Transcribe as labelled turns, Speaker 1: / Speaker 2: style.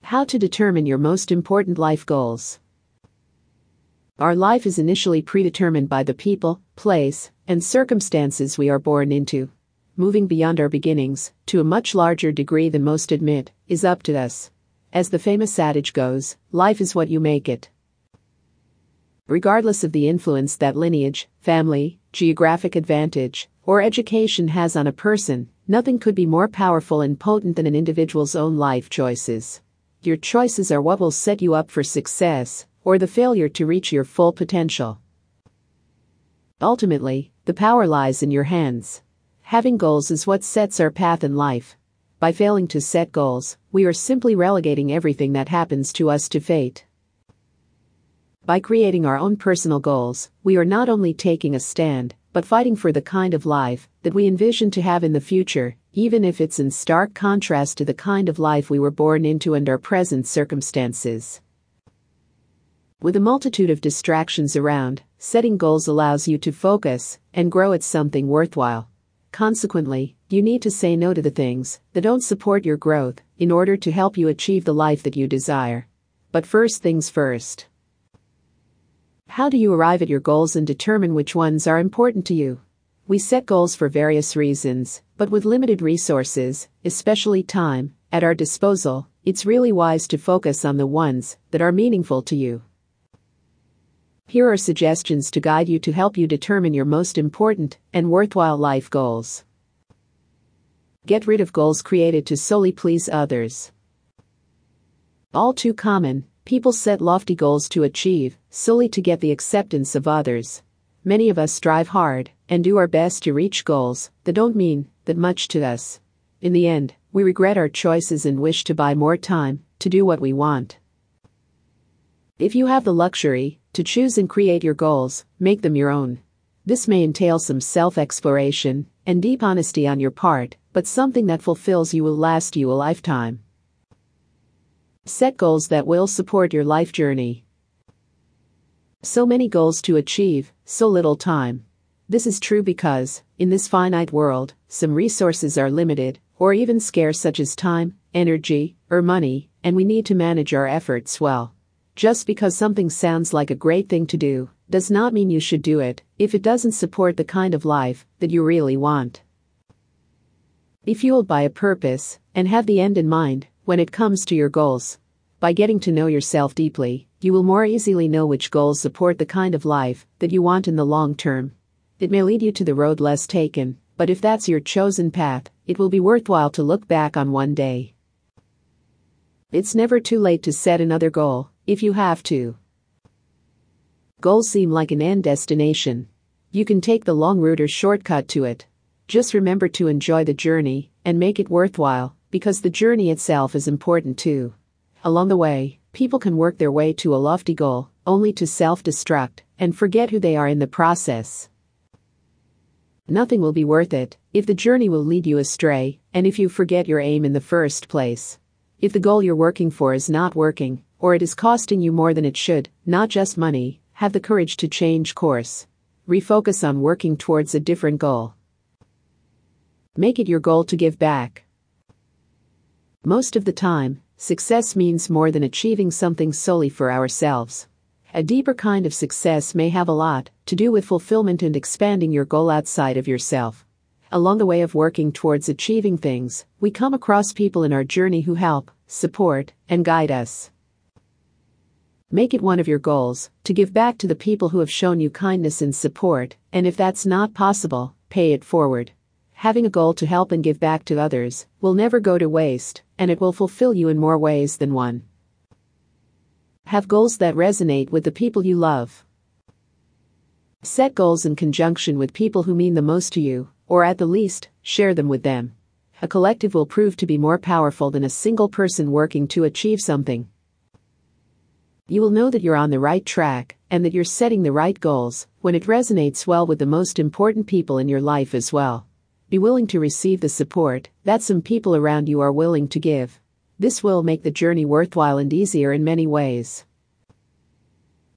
Speaker 1: How to determine your most important life goals. Our life is initially predetermined by the people, place, and circumstances we are born into. Moving beyond our beginnings, to a much larger degree than most admit, is up to us. As the famous adage goes, life is what you make it. Regardless of the influence that lineage, family, geographic advantage, or education has on a person, nothing could be more powerful and potent than an individual's own life choices. Your choices are what will set you up for success, or the failure to reach your full potential. Ultimately, the power lies in your hands. Having goals is what sets our path in life. By failing to set goals, we are simply relegating everything that happens to us to fate. By creating our own personal goals, we are not only taking a stand, but fighting for the kind of life that we envision to have in the future, even if it's in stark contrast to the kind of life we were born into and our present circumstances. With a multitude of distractions around, setting goals allows you to focus and grow at something worthwhile. Consequently, you need to say no to the things that don't support your growth in order to help you achieve the life that you desire. But first things first. How do you arrive at your goals and determine which ones are important to you? We set goals for various reasons, but with limited resources, especially time, at our disposal, it's really wise to focus on the ones that are meaningful to you. Here are suggestions to guide you to help you determine your most important and worthwhile life goals. Get rid of goals created to solely please others. All too common, people set lofty goals to achieve, solely to get the acceptance of others. Many of us strive hard and do our best to reach goals that don't mean that much to us. In the end, we regret our choices and wish to buy more time to do what we want. If you have the luxury to choose and create your goals, make them your own. This may entail some self-exploration and deep honesty on your part, but something that fulfills you will last you a lifetime. Set goals that will support your life journey. So many goals to achieve, so little time. This is true because, in this finite world, some resources are limited, or even scarce, such as time, energy, or money, and we need to manage our efforts well. Just because something sounds like a great thing to do, does not mean you should do it, if it doesn't support the kind of life that you really want. Be fueled by a purpose, and have the end in mind when it comes to your goals. By getting to know yourself deeply, you will more easily know which goals support the kind of life that you want in the long term. It may lead you to the road less taken, but if that's your chosen path, it will be worthwhile to look back on one day. It's never too late to set another goal, if you have to. Goals seem like an end destination. You can take the long route or shortcut to it. Just remember to enjoy the journey and make it worthwhile, because the journey itself is important too. Along the way, people can work their way to a lofty goal, only to self-destruct and forget who they are in the process. Nothing will be worth it if the journey will lead you astray, and if you forget your aim in the first place. If the goal you're working for is not working, or it is costing you more than it should, not just money, have the courage to change course. Refocus on working towards a different goal. Make it your goal to give back. Most of the time, success means more than achieving something solely for ourselves. A deeper kind of success may have a lot to do with fulfillment and expanding your goal outside of yourself. Along the way of working towards achieving things, we come across people in our journey who help, support, and guide us. Make it one of your goals to give back to the people who have shown you kindness and support, and if that's not possible, pay it forward. Having a goal to help and give back to others will never go to waste, and it will fulfill you in more ways than one. Have goals that resonate with the people you love. Set goals in conjunction with people who mean the most to you, or at the least, share them with them. A collective will prove to be more powerful than a single person working to achieve something. You will know that you're on the right track, and that you're setting the right goals, when it resonates well with the most important people in your life as well. Be willing to receive the support that some people around you are willing to give. This will make the journey worthwhile and easier in many ways.